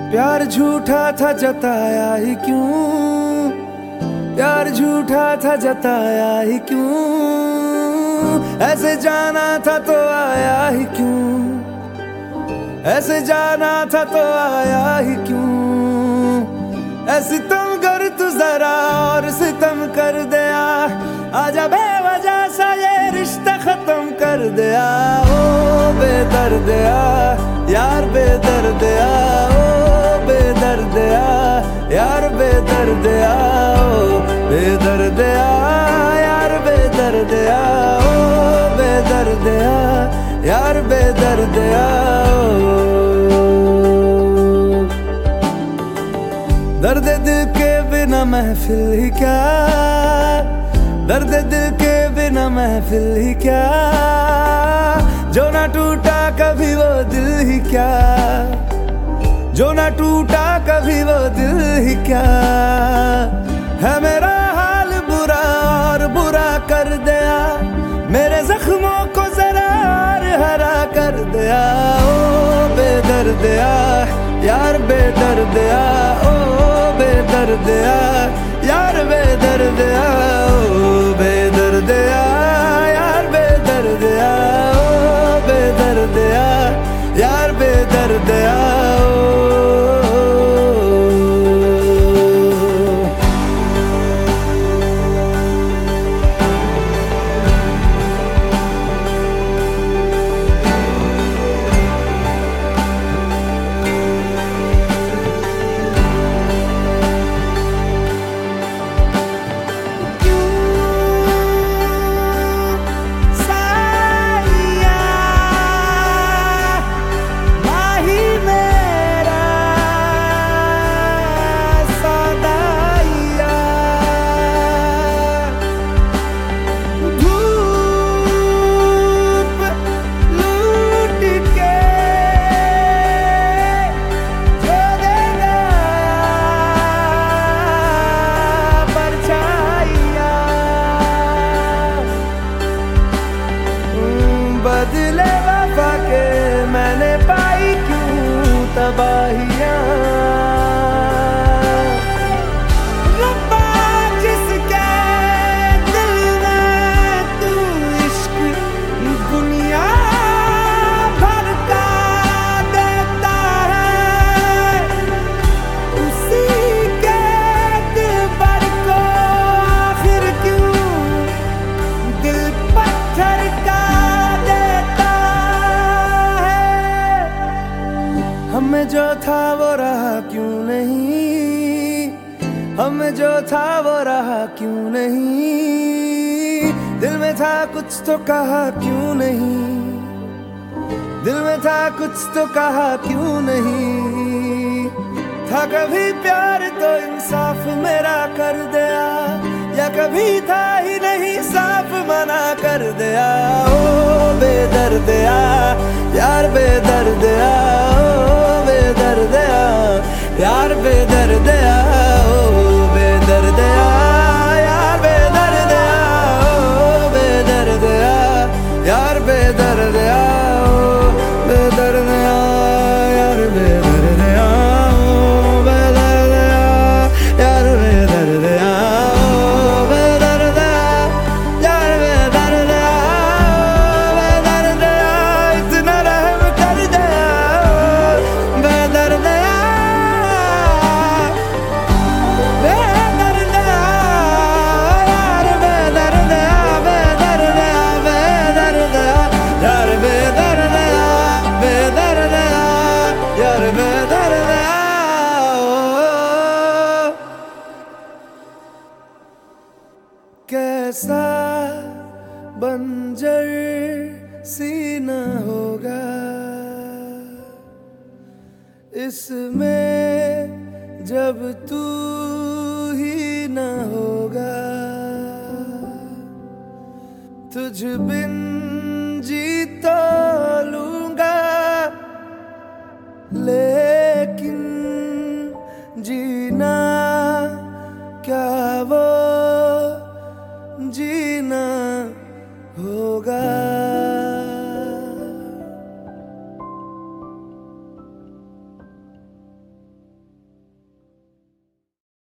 प्यार झूठा था जताया ही क्यों, प्यार झूठा था जताया ही क्यों, ऐसे जाना था तो आया ही क्यों, ऐसे जाना था तो आया ही क्यों। ऐसे तुम कर तू जरा और सितम कर दिया, आजा बेवजह सा ये रिश्ता खत्म कर दिया। ओ बेदर्दिया यार बेदर्दिया, ओ बेदर्दिया यार बेदर्दिया, ओ बेदर्दिया यार बेदर्दिया, ओ बेदर्दिया यार बेदर्दिया। दर्द दिल के बिना महफिल ही क्या, दर्द दिल के बिना महफिल ही क्या, जो ना टूटा कभी वो दिल ही क्या, जो ना टूटा कभी वो दिल ही क्या। है मेरा हाल बुरा और बुरा कर दिया, मेरे जख्मों को जरा और हरा कर दिया। ओ बेदर्दिया यार बेदर्दिया, ओ बेदर्दिया यार बेदर्दिया, ओ बेदर्दिया यार बेदर्दिया, ओ बेदर्दिया यार बेदर्दिया। बदले वफा के मैंने पाई क्यों तबाहियां, रब्बा जिसके दिल में तू इश्क दुनिया भर का देता है, उसी के दिल पर को आखिर क्यों दिल पत्थर का। हमें जो था वो रहा क्यों नहीं, हमें जो था वो रहा क्यों नहीं, दिल में था कुछ तो कहा क्यों नहीं, दिल में था कुछ तो कहा क्यों नहीं। था कभी प्यार तो इंसाफ मेरा कर दिया, या कभी था ही नहीं साफ मना कर दिया। ओ बेदर्दिया यार बेदर्दिया, ओ बेदर्दिया यार बेदर्दिया, ओ बेदर्दिया यार बेदर्दिया, ओ बेदर्दिया यार बेदर्दिया, ओ बेदर्दिया यार बेदर्दिया, ओ बेदर्दिया यार बेदर्दिया, ओ बेदर्दिया यार बेदर्दिया, बेदर्दिया इतना रहम कर दिया, बेदर्दिया बेदर्दिया यार बेदर्दिया, बेदर्दिया बेदर्दिया यार बेदर्दिया, बेदर्दिया यार बेदर्दिया। कैसा बंजर सीना होगा इसमें जब तू ही न होगा, तुझ बिन जी तो लूंगा लेकिन जीना क्या वो जीना होगा।